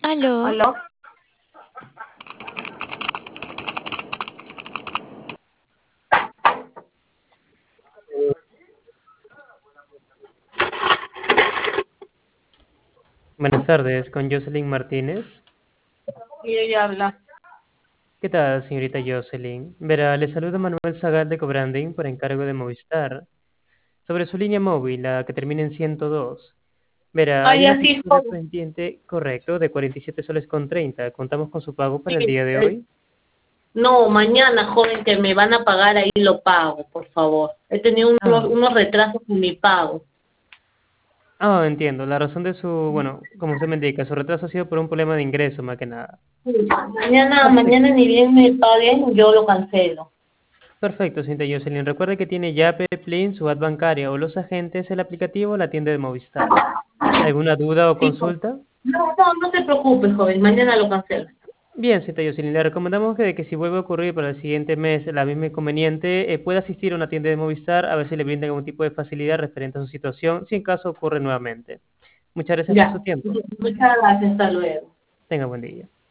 Aló, ¿Aló? Buenas tardes, con Jocelyn Martínez. Y ella habla. ¿Qué tal, señorita Jocelyn? Verá, le saluda Manuel Zagal de Cobranding por encargo de Movistar. Sobre su línea móvil, la que termina en 102. Verá, hay Ay, una así, factura joven. pendiente, correcto, de 47 soles con 30. Contamos con su pago Sí, para el día de hoy. no, mañana, joven, que me van a pagar, ahí lo pago, por favor. He tenido Ah, unos retrasos en mi pago. entiendo. La razón de su, bueno, como usted me indica, su retraso ha sido por un problema de ingreso, más que nada. Sí, mañana Perfecto. ni bien me paguen, yo lo cancelo. Perfecto, señorita Jocelyn. Recuerde que tiene Yape, Plin, su ad bancaria o los agentes, el aplicativo o la tienda de Movistar. ¿Alguna duda o Sí, joven. consulta? No se preocupe, joven, mañana lo cancelo. Bien, señorita Jocelyn, le recomendamos que si vuelve a ocurrir para el siguiente mes la misma inconveniente, pueda asistir a una tienda de Movistar a ver si le brindan algún tipo de facilidad referente a su situación, si en caso ocurre nuevamente. Muchas gracias por su Ya, tiempo. muchas gracias, hasta luego. Tenga buen día.